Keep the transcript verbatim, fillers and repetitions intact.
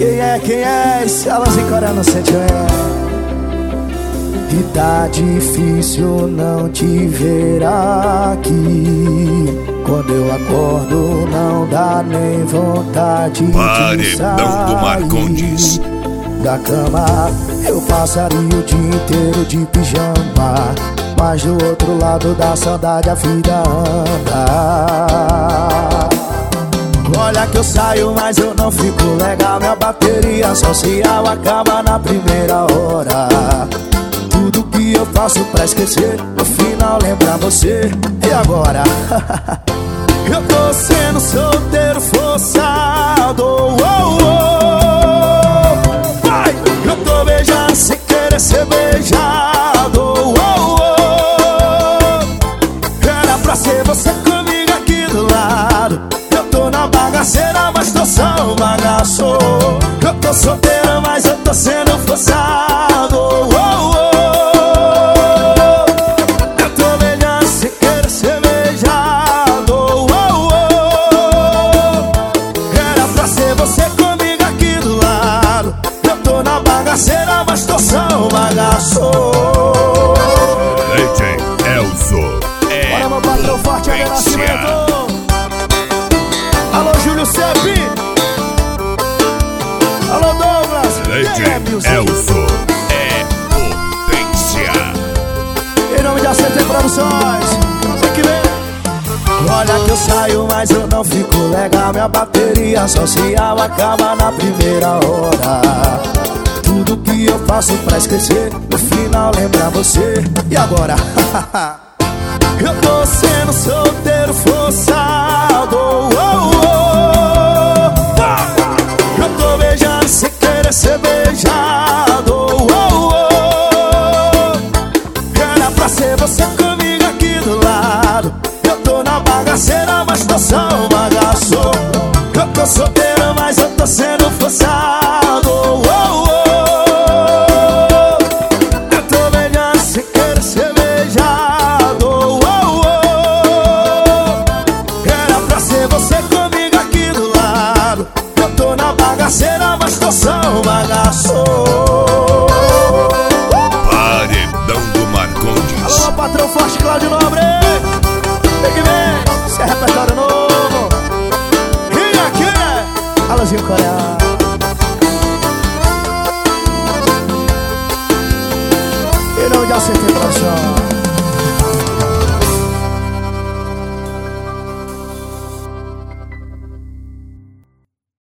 Quem é, quem é? Esse Alanzinho coreano sente é. E tá difícil não te ver aqui. Quando eu acordo não dá nem vontade de sair Paredão do Marcondes. da cama. Eu passaria o dia inteiro de pijama, mas do outro lado da saudade a vida anda. Olha que eu saio, mas eu não fico legal. Minha bateria social acaba na primeira hora. Tudo que eu faço pra esquecer, no final lembra você. E agora? Eu tô sendo solteiro forçado. Oh, oh. Vai! Eu tô beijando sem querer ser beijado. Oh, oh. Era pra ser você comigo aqui do lado. Eu tô na bagaceira, mas tô só um bagaço. Eu tô solteiro, mas eu tô sendo forçado. Oh, oh. Eu tô beijando sem querer ser beijado. Oh, oh. Era pra ser você comigo aqui do lado. Eu tô na bagaceira, mas tô só um bagaço. D J Elzo é Bora, meu patrão forte, é nascimento. Alô, Júlio Sepi. Alô, Douglas. D J Elzo é potência. Em nome de A C T Produções. Tem que ver. Olha que eu saio, mas eu não fico legal. Minha bateria social acaba na primeira hora. Tudo que eu faço pra esquecer, no final lembra você. E agora? Eu tô sendo solteiro forçado. Oh, oh. Eu tô beijando sem querer ser beijado. Oh, oh. Era pra ser você comigo aqui do lado. Eu tô na bagaceira, mas tô só um bagaço. Eu tô solteiro, mas eu tô sendo forçado. Oh, oh. Eu tô beijando sem querer ser beijado. Oh, oh. Era pra ser você comigo aqui do lado. Eu tô na bagaceira, mas tô só um bagaço. Paredão do Marcondes. Alô, patrão forte, Cláudio Nobre. Tem que ver, se é repertório novo. E aqui é Alanzinho coreano. Em nome de A C T Produções.